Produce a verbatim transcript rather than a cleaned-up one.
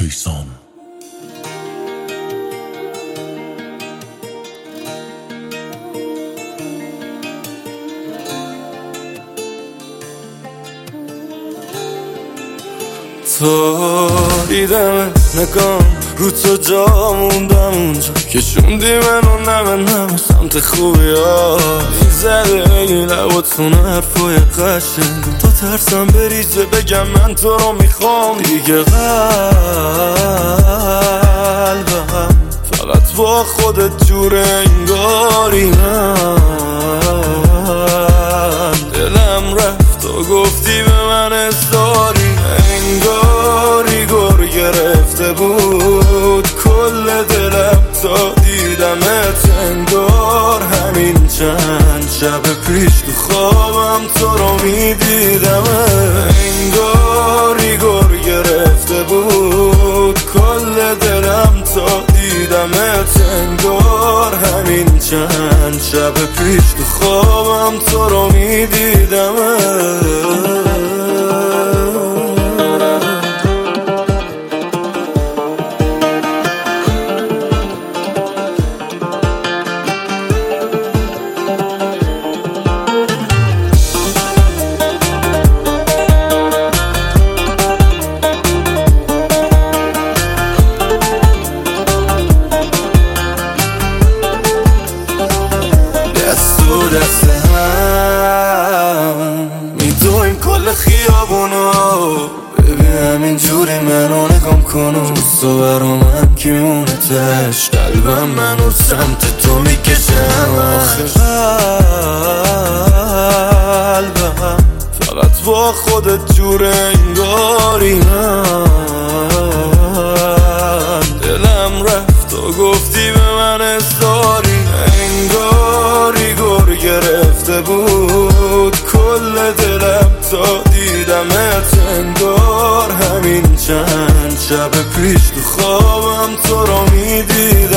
کیسان. تو دیدم نگام رو تو جا موندم اونجا کشوندی منو نمه نمه سمت خوبی ها میزده این لباتون حرفای قشنگ تا ترسم بریزه بگم من تو رو میخوام دیگه. قلبم فقط با خودت جوره انگاری من دلم رفت و گفتی به من اصداری انگاری گر گرفته بود کل دلم تا دیدمت انگار همین چند شب پیش تو خوابم تو رو میدیدم انگاری گر گرفته بود کل دلم تا دیدمت انگار همین چند شب پیش تو خوابم تو رو میدیدم. دست هم میدویم کل خیابونو ببین همین جوری منو نگم کنو تو برا من که میمونتش قلبم منو سمت تو میکشم. آخه قلبم فقط با خودت جور انگاری من دلم رفت و گفتی به من اصداری انگاری گر گرفته بود کل دلم تا دیدمت انگار همین چند شب پیش تو خوابم تو رو میدیدم